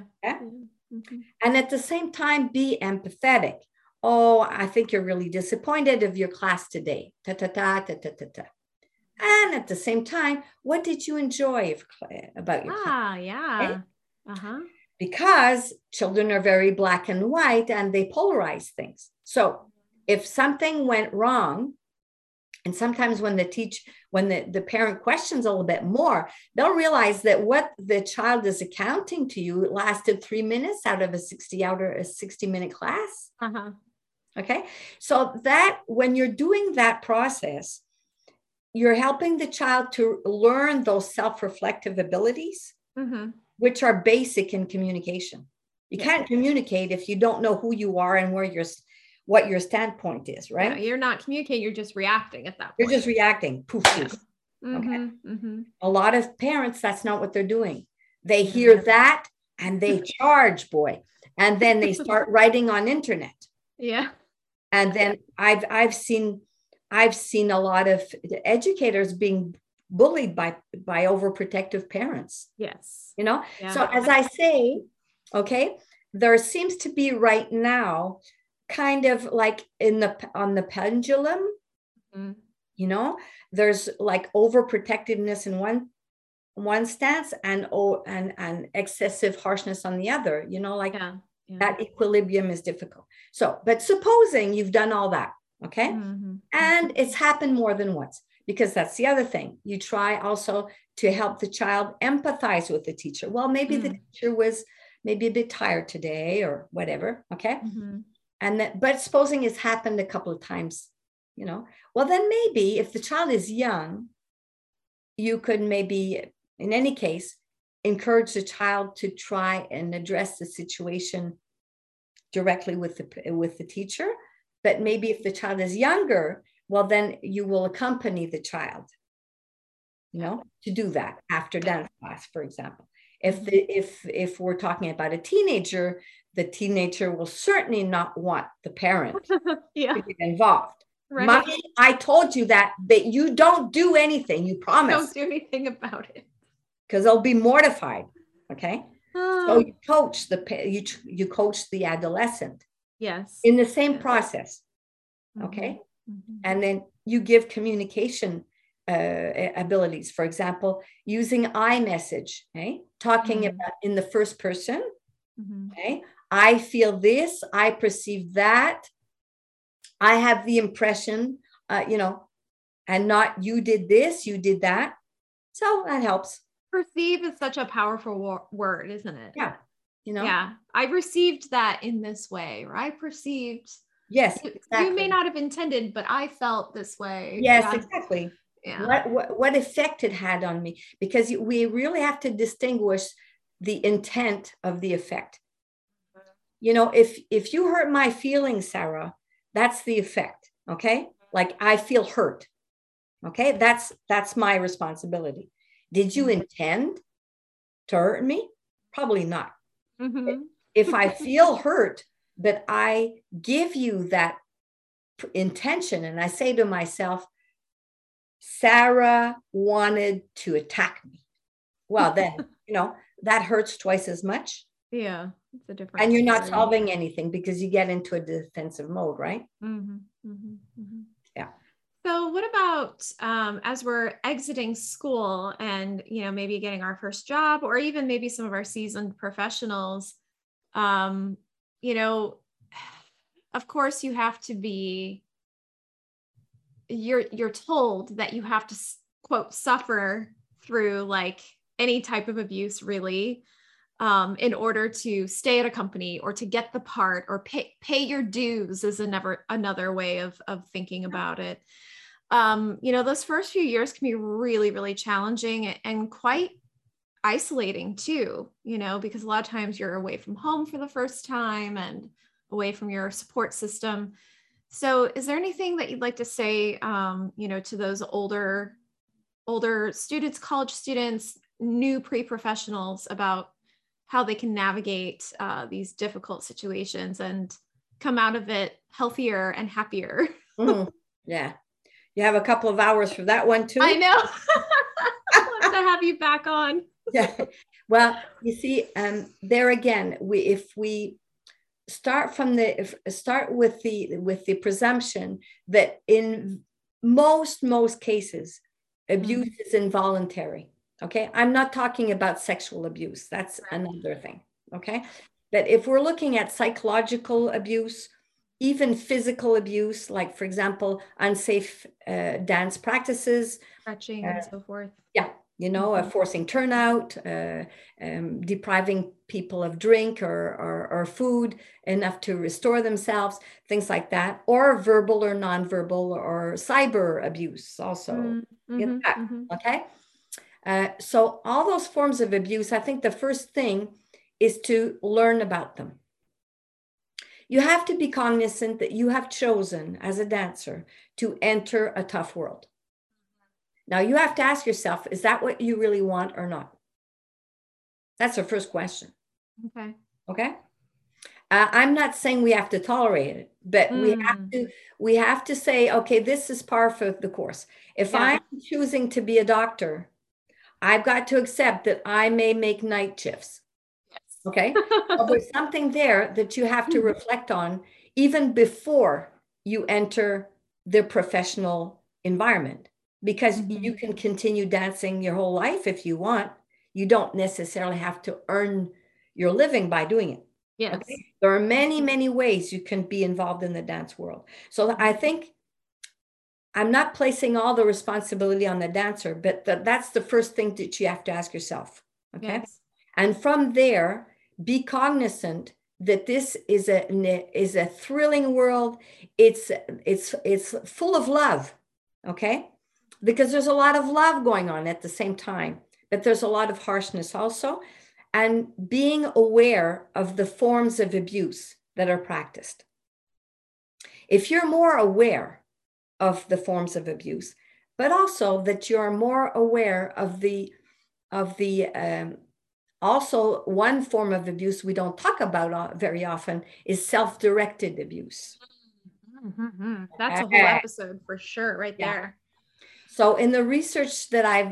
And at the same time, be empathetic. Oh, I think you're really disappointed of your class today. Ta ta ta ta ta ta ta. And at the same time, what did you enjoy about your class? Yeah. Okay? Because children are very black and white and they polarize things. So if something went wrong, and sometimes when the parent questions a little bit more, they'll realize that what the child is accounting to you lasted 3 minutes out of a 60-minute class. Okay. So that when you're doing that process, you're helping the child to learn those self-reflective abilities, which are basic in communication. You can't communicate if you don't know who you are and what your standpoint is, right? Yeah, you're not communicating, you're just reacting at that point. You're just reacting. Poof, poof. Okay. A lot of parents, that's not what they're doing. They hear that and they charge, boy. And then they start writing on internet. Yeah. And then I've seen a lot of educators being bullied by overprotective parents. Yes. You know? Yeah. So as I say, okay, there seems to be right now kind of like on the pendulum, you know, there's like overprotectiveness in one stance and excessive harshness on the other, you know, like that equilibrium is difficult. So, but supposing you've done all that, okay, and it's happened more than once, because that's the other thing. You try also to help the child empathize with the teacher. Well, maybe the teacher was maybe a bit tired today or whatever, okay? But supposing it's happened a couple of times, you know, well, then maybe if the child is young, you could maybe, in any case, encourage the child to try and address the situation directly with the teacher. But maybe if the child is younger, well, then you will accompany the child, you know, to do that after dance class, for example. If we're talking about a teenager, the teenager will certainly not want the parent to get involved. Right. Mommy, I told you that you don't do anything. You promise. Don't do anything about it. Because they'll be mortified. Okay. So you coach you coach the adolescent. Yes. In the same process. Okay. And then you give communication abilities. For example, using I message, okay? Talking about in the first person. Okay. I feel this, I perceive that. I have the impression, you know, and not you did this, you did that. So that helps. Perceive is such a powerful word, isn't it? Yeah. Yeah. I received that in this way, or I perceived. Yes, You may exactly. not have intended, but I felt this way. Yes, Yeah. exactly. Yeah. What effect it had on me, because we really have to distinguish the intent of the effect. If you hurt my feelings, Sarah, that's the effect. Okay, like I feel hurt. Okay, that's my responsibility. Did you intend to hurt me? Probably not. Mm-hmm. If I feel hurt, but I give you that intention and I say to myself, Sarah wanted to attack me. Well, then, that hurts twice as much. Yeah, it's a different And you're not story. solving anything because you get into a defensive mode, right? Mm-hmm. Mm-hmm. Mm-hmm. Yeah. So what about as we're exiting school and, maybe getting our first job, or even maybe some of our seasoned professionals, um, you know, of course you have to be, you're told that you have to quote suffer through like any type of abuse really, in order to stay at a company or to get the part or pay your dues is another way of thinking about it. Those first few years can be really, really challenging and quite isolating too, because a lot of times you're away from home for the first time and away from your support system. So is there anything that you'd like to say, to those older students, college students, new pre-professionals about how they can navigate these difficult situations and come out of it healthier and happier? Mm-hmm. Yeah. You have a couple of hours for that one too. I know. Love to have you back on. Yeah. Well, you see, there again, if we start with the presumption that in most cases, abuse is involuntary. Okay, I'm not talking about sexual abuse. That's another thing. Okay, but if we're looking at psychological abuse, even physical abuse, like for example, unsafe dance practices, Stretching and so forth. yeah, forcing turnout, depriving people of drink or food enough to restore themselves, things like that, or verbal or nonverbal or cyber abuse also. Mm-hmm. Okay. So all those forms of abuse, I think the first thing is to learn about them. You have to be cognizant that you have chosen as a dancer to enter a tough world. Now you have to ask yourself, is that what you really want or not? That's the first question. Okay. Okay. I'm not saying we have to tolerate it, but we have to say, okay, this is par for the course. If I'm choosing to be a doctor, I've got to accept that I may make night shifts. Yes. Okay. So there's something there that you have to reflect on even before you enter the professional environment, because you can continue dancing your whole life if you want. You don't necessarily have to earn your living by doing it. Yes. Okay? There are many, many ways you can be involved in the dance world. So I think I'm not placing all the responsibility on the dancer, but that's the first thing that you have to ask yourself. Okay. Yes. And from there, be cognizant that this is a thrilling world. It's full of love. Okay. Because there's a lot of love going on at the same time, but there's a lot of harshness also. And being aware of the forms of abuse that are practiced. If you're more aware of the forms of abuse, but also that you're more aware of the also one form of abuse we don't talk about very often is self-directed abuse. Mm-hmm. That's a whole episode for sure, right there. So in the research that I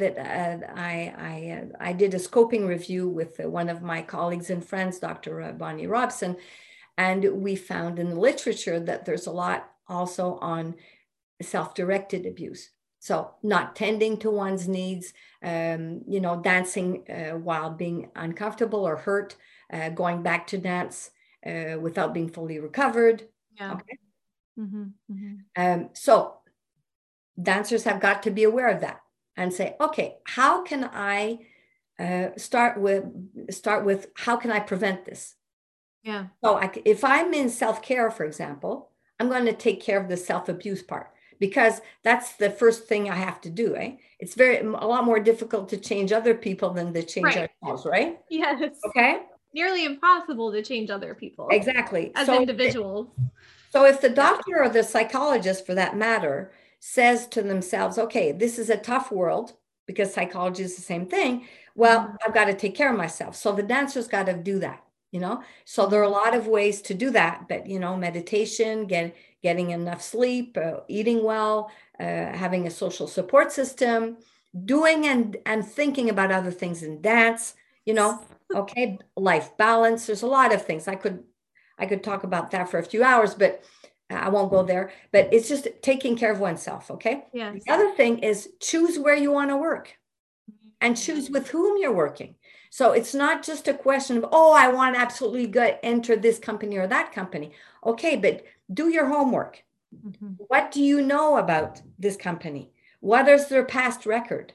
did a scoping review with one of my colleagues and friends, Dr. Bonnie Robson, and we found in the literature that there's a lot also on self-directed abuse. So not tending to one's needs, dancing while being uncomfortable or hurt, going back to dance without being fully recovered. Yeah. Okay. So dancers have got to be aware of that. and say, okay, how can I start with how can I prevent this? Yeah. So if I'm in self-care, for example, I'm going to take care of the self-abuse part because that's the first thing I have to do. It's a lot more difficult to change other people than to change Right. ourselves, right? Yes. Okay. Nearly impossible to change other people Exactly. as individuals. So if the Yeah. doctor or the psychologist, for that matter, says to themselves, okay, this is a tough world because psychology is the same thing. Well, I've got to take care of myself. So the dancer's got to do that, you know? So there are a lot of ways to do that, but, you know, meditation, getting enough sleep, eating well, having a social support system, doing and thinking about other things in dance, you know, okay, life balance. There's a lot of things. I could talk about that for a few hours, but I won't go there. But it's just taking care of oneself, okay? Yes. The other thing is choose where you want to work and choose with whom you're working. So it's not just a question of, oh, I want to absolutely enter this company or that company. Okay, but do your homework. Mm-hmm. What do you know about this company? What is their past record?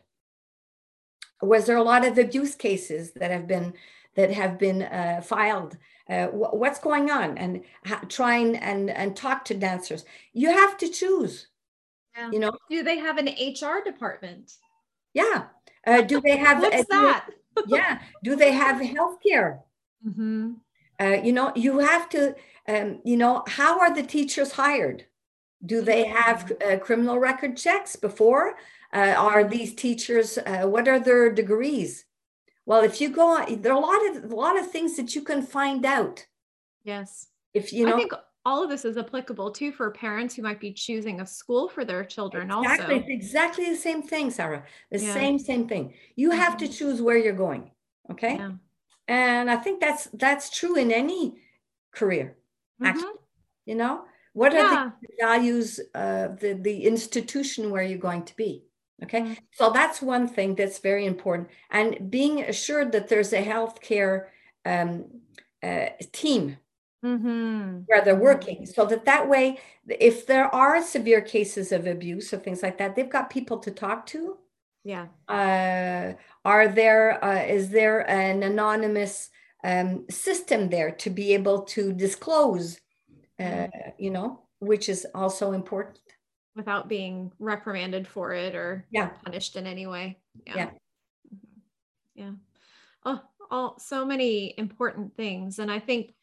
Was there a lot of abuse cases that have been filed? What's going on? And try and talk to dancers. You have to choose. Yeah. You know. Do they have an HR department? Yeah. Do they have? What's that? Yeah. Do they have healthcare? Mm-hmm. You know, you have to. You know, how are the teachers hired? Do they have criminal record checks before? Are these teachers? What are their degrees? Well, if you go on, there are a lot of things that you can find out. Yes. If you I know. think all of this is applicable too for parents who might be choosing a school for their children Exactly. also. It's exactly the same thing, Sarah. The Yeah. same thing. You have to choose where you're going. Okay. Yeah. And I think that's true in any career, actually. You know, what are the Yeah. values of the institution where you're going to be? Okay. Mhm. So that's one thing that's very important. And being assured that there's a healthcare team Mm-hmm. where they're working, so that way, if there are severe cases of abuse or things like that, they've got people to talk to. Yeah. Is there an anonymous system there to be able to disclose, you know, which is also important. Without being reprimanded for it or Yeah. punished in any way. Yeah. Yeah. Yeah. Oh, so many important things. And I think,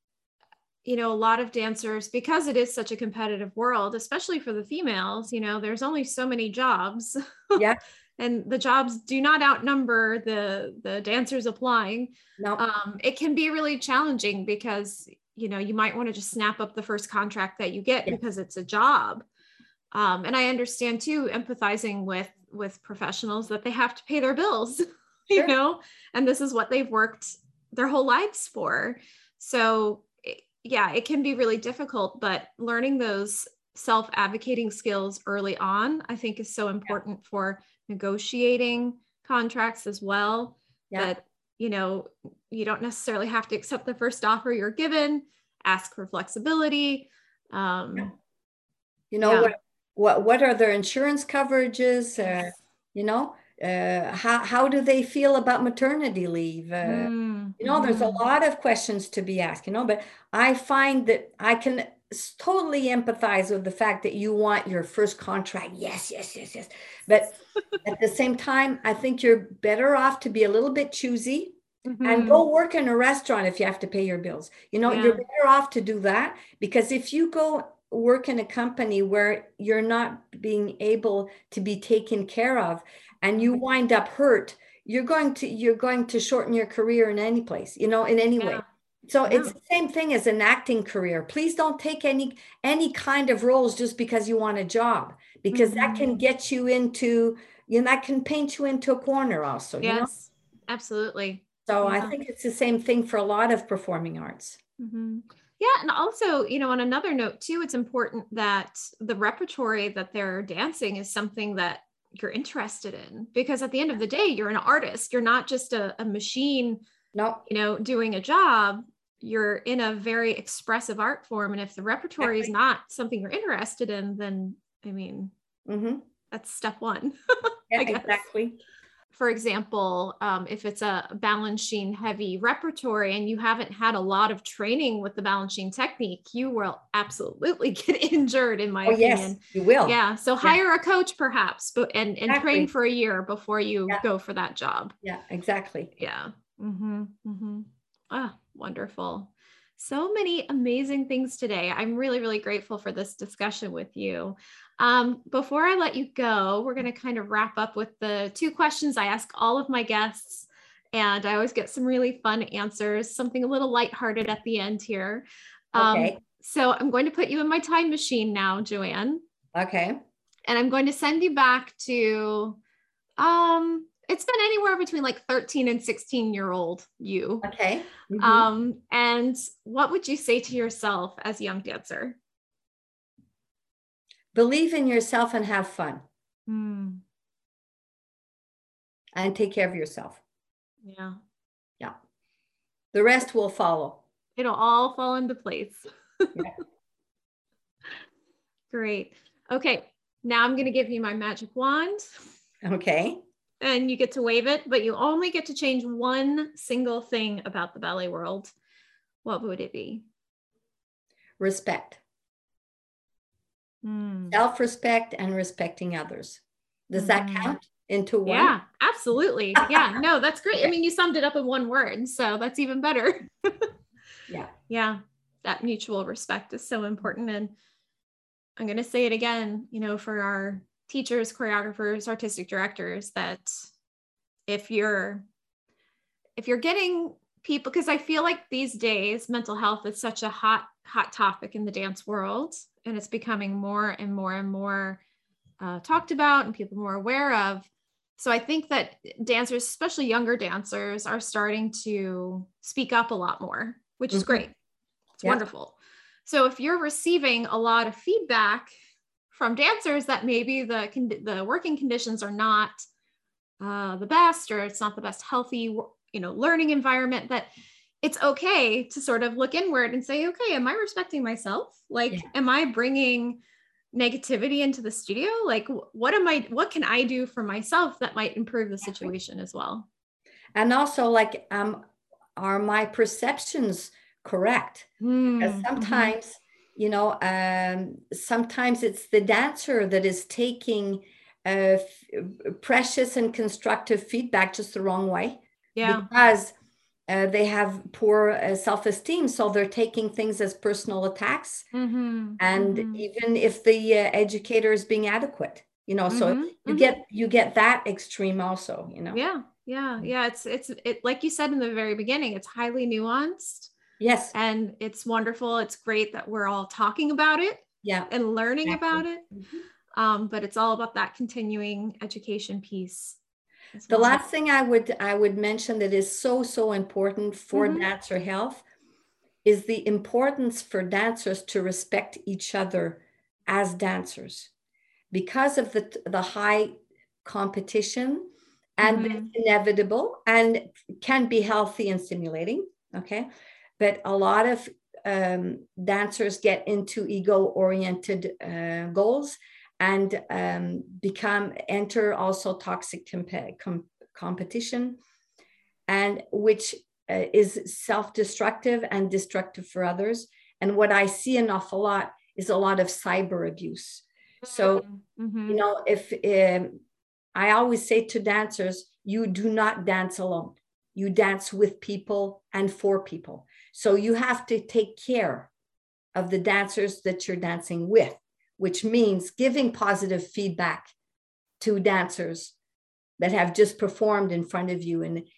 you know, a lot of dancers, because it is such a competitive world, especially for the females, you know, there's only so many jobs. Yeah. And the jobs do not outnumber the dancers applying. No. It can be really challenging because, you know, you might want to just snap up the first contract that you get because it's a job. And I understand too, empathizing with professionals that they have to pay their bills, Sure. you know, and this is what they've worked their whole lives for. So yeah, it can be really difficult, but learning those self-advocating skills early on, I think is so important for negotiating contracts as well. Yeah. That, you know, you don't necessarily have to accept the first offer you're given, ask for flexibility. You know, what are their insurance coverages? You know, how do they feel about maternity leave? You know, there's a lot of questions to be asked, you know, but I find that I can totally empathize with the fact that you want your first contract. Yes. But at the same time, I think you're better off to be a little bit choosy and go work in a restaurant if you have to pay your bills. You know, you're better off to do that, because if you go work in a company where you're not being able to be taken care of and you wind up hurt, you're going to shorten your career in any place, you know, in any way. So it's the same thing as an acting career. Please don't take any kind of roles just because you want a job, because that can get you into, you know, that can paint you into a corner also, you know? Absolutely. So I think it's the same thing for a lot of performing arts. Yeah. And also, you know, on another note too, it's important that the repertory that they're dancing is something that you're interested in, because at the end of the day, you're an artist. You're not just a machine, No. you know, doing a job. You're in a very expressive art form. And if the repertory is not something you're interested in, then, I mean, that's step one. Yeah, I guess. exactly. For example, if it's a balancing heavy repertory and you haven't had a lot of training with the balancing technique, you will absolutely get injured, in my Oh, yes, opinion. you will. Yeah. So Yeah, hire a coach perhaps, but and train exactly. for a year before you Yeah, go for that job. yeah, exactly. Yeah. Mm-hmm. Mm-hmm. Ah, wonderful. So many amazing things today. I'm really, really grateful for this discussion with you. Before I let you go, we're going to kind of wrap up with the two questions I ask all of my guests. And I always get some really fun answers, something a little lighthearted at the end here. Okay. So I'm going to put you in my time machine now, Joanne, Okay. and I'm going to send you back to it's been anywhere between like 13 and 16-year-old you. Okay. Mm-hmm. And what would you say to yourself as a young dancer? Believe in yourself and have fun Mm, and take care of yourself. yeah. Yeah. The rest will follow. It'll all fall into place. Yeah. Great. Okay. Now I'm going to give you my magic wand Okay. and you get to wave it, but you only get to change one single thing about the ballet world. What would it be? Respect. Mm. Self-respect and respecting others. Does that count into one? Yeah, absolutely. Yeah, no, that's great. Okay. I mean, you summed it up in one word, so that's even better. Yeah. Yeah, that mutual respect is so important. And I'm going to say it again, for our teachers, choreographers, artistic directors, that if you're getting people, because I feel like these days mental health is such a hot topic in the dance world, and it's becoming more and more and more talked about and people more aware of. So I think that dancers, especially younger dancers, are starting to speak up a lot more, which is great. It's wonderful. So if you're receiving a lot of feedback from dancers that maybe the working conditions are not the best, or it's not the best healthy, learning environment, that it's okay to sort of look inward and say, okay, am I respecting myself? Like, am I bringing negativity into the studio? Like, what can I do for myself that might improve the situation as well? And also, like, are my perceptions correct? Because sometimes, sometimes it's the dancer that is taking precious and constructive feedback just the wrong way. Yeah. Because they have poor self-esteem, so they're taking things as personal attacks. And even if the educator is being adequate, so you get that extreme also, Yeah. It's like you said in the very beginning, it's highly nuanced. Yes. And it's wonderful. It's great that we're all talking about it. Yeah. And learning about it. But it's all about that continuing education piece. The last thing I would mention that is so important for dancer health is the importance for dancers to respect each other as dancers, because of the high competition, and it's inevitable and can be healthy and stimulating. Okay. But a lot of dancers get into ego-oriented goals and enter also toxic competition, and which is self-destructive and destructive for others. And what I see an awful lot is a lot of cyber abuse. So, if I always say to dancers, you do not dance alone. You dance with people and for people. So you have to take care of the dancers that you're dancing with, which means giving positive feedback to dancers that have just performed in front of you in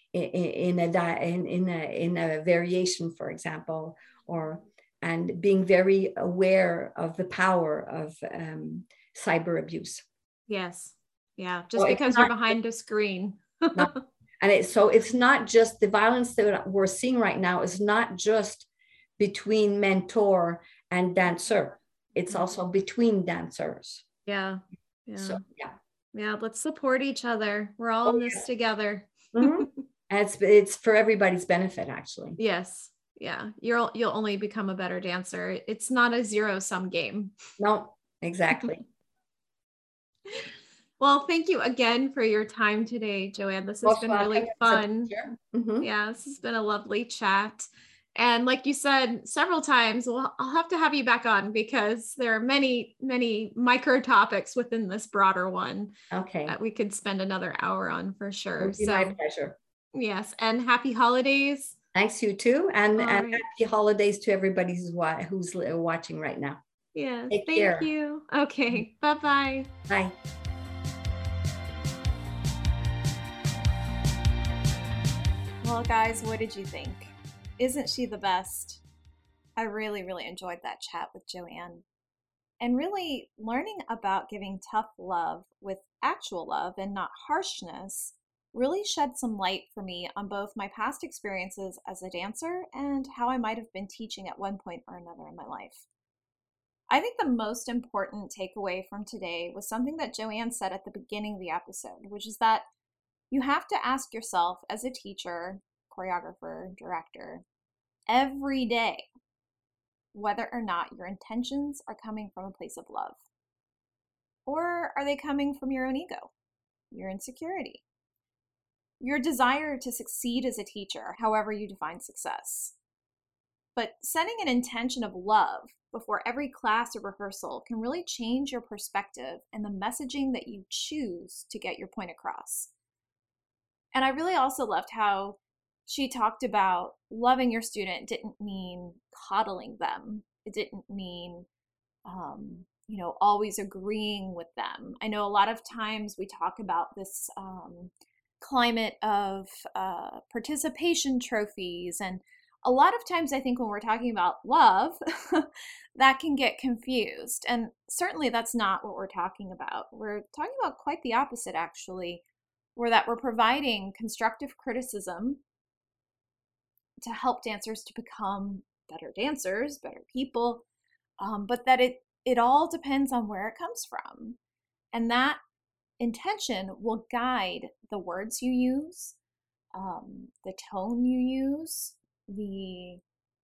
a variation, for example, and being very aware of the power of cyber abuse. Yes. Yeah. Just because you're behind a screen. And it's not just the violence that we're seeing right now is not just between mentor and dancer. It's also between dancers. Yeah. So, yeah. Let's support each other. We're all in this together. And it's for everybody's benefit, actually. Yes. Yeah. You'll only become a better dancer. It's not a zero-sum game. No, exactly. Well, thank you again for your time today, Joanne. This has Most been welcome. really It was a fun. pleasure. Mhm. Yeah, this has been a lovely chat. And like you said several times, I'll have to have you back on because there are many, many micro topics within this broader one Okay. that we could spend another hour on for It sure. would be my So, pleasure. yes, and happy holidays. Thanks, you too. And All right. happy holidays to everybody who's watching right now. Yes, Take thank care. you. Okay, bye-bye. Bye. Well, guys, what did you think? Isn't she the best? I really, really enjoyed that chat with Joanne. And really learning about giving tough love with actual love and not harshness really shed some light for me on both my past experiences as a dancer and how I might have been teaching at one point or another in my life. I think the most important takeaway from today was something that Joanne said at the beginning of the episode, which is that you have to ask yourself as a teacher, choreographer, director, every day whether or not your intentions are coming from a place of love. Or are they coming from your own ego, your insecurity, your desire to succeed as a teacher, however you define success? But setting an intention of love before every class or rehearsal can really change your perspective and the messaging that you choose to get your point across. And I really also loved how she talked about loving your student didn't mean coddling them. It didn't mean always agreeing with them. I know a lot of times we talk about this climate of participation trophies. And a lot of times I think when we're talking about love, that can get confused. And certainly that's not what we're talking about. We're talking about quite the opposite, actually, where that we're providing constructive criticism to help dancers to become better dancers, better people, but that it all depends on where it comes from. And that intention will guide the words you use, the tone you use, the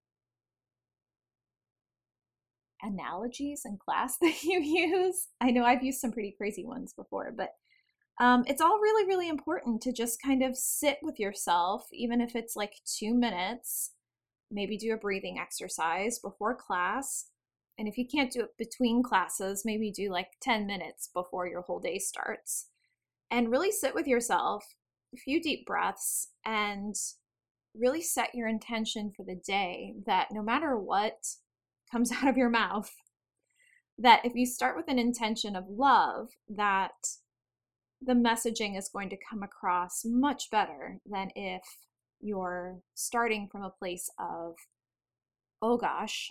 analogies in class that you use. I know I've used some pretty crazy ones before, but it's all really, really important to just kind of sit with yourself, even if it's like 2 minutes. Maybe do a breathing exercise before class. And if you can't do it between classes, maybe do like 10 minutes before your whole day starts. And really sit with yourself, a few deep breaths, and really set your intention for the day that no matter what comes out of your mouth, that if you start with an intention of love, that the messaging is going to come across much better than if you're starting from a place of, oh gosh,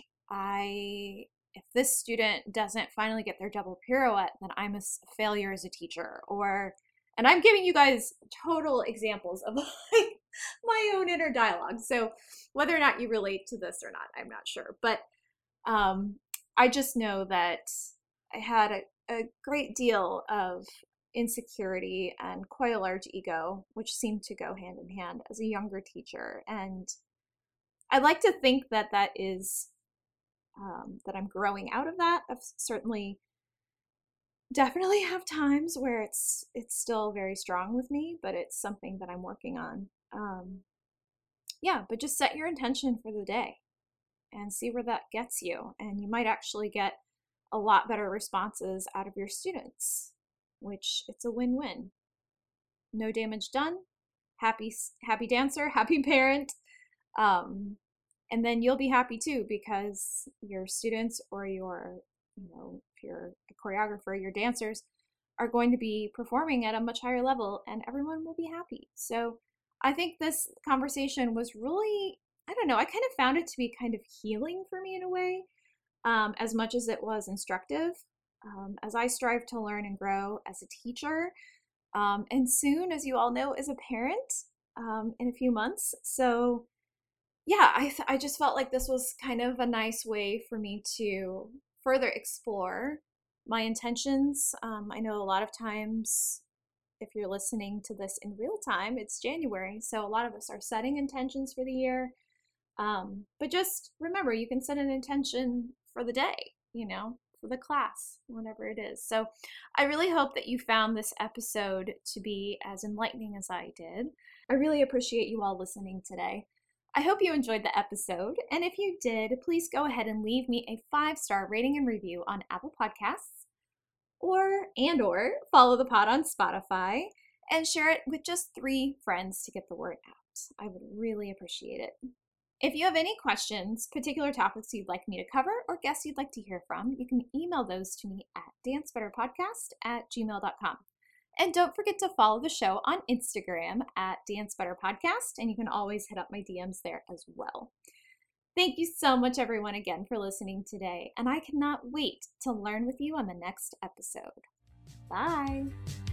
if this student doesn't finally get their double pirouette, then I'm a failure as a teacher. And I'm giving you guys total examples of like my own inner dialogue. So whether or not you relate to this or not, I'm not sure. But I just know that I had a great deal of insecurity and quite a large ego, which seemed to go hand in hand as a younger teacher. And I'd like to think that that is that I'm growing out of that. I've certainly definitely have times where it's still very strong with me, but it's something that I'm working on. Yeah, but just set your intention for the day and see where that gets you, and you might actually get a lot better responses out of your students, which it's a win-win. No damage done. Happy dancer, happy parent. And then you'll be happy too because your students or if you're a choreographer, your dancers are going to be performing at a much higher level and everyone will be happy. So I think this conversation was really, I don't know, I kind of found it to be kind of healing for me in a way, as much as it was instructive, as I strive to learn and grow as a teacher, and soon, as you all know, as a parent, in a few months. So yeah, I just felt like this was kind of a nice way for me to further explore my intentions. I know a lot of times, if you're listening to this in real time, it's January, so a lot of us are setting intentions for the year. But just remember, you can set an intention for the day, for the class, whatever it is. So I really hope that you found this episode to be as enlightening as I did. I really appreciate you all listening today. I hope you enjoyed the episode, and if you did, please go ahead and leave me a 5-star rating and review on Apple Podcasts, or follow the pod on Spotify, and share it with just 3 friends to get the word out. I would really appreciate it. If you have any questions, particular topics you'd like me to cover, or guests you'd like to hear from, you can email those to me at dancebetterpodcast@gmail.com. And don't forget to follow the show on Instagram at dancebetterpodcast, and you can always hit up my DMs there as well. Thank you so much, everyone, again for listening today, and I cannot wait to learn with you on the next episode. Bye!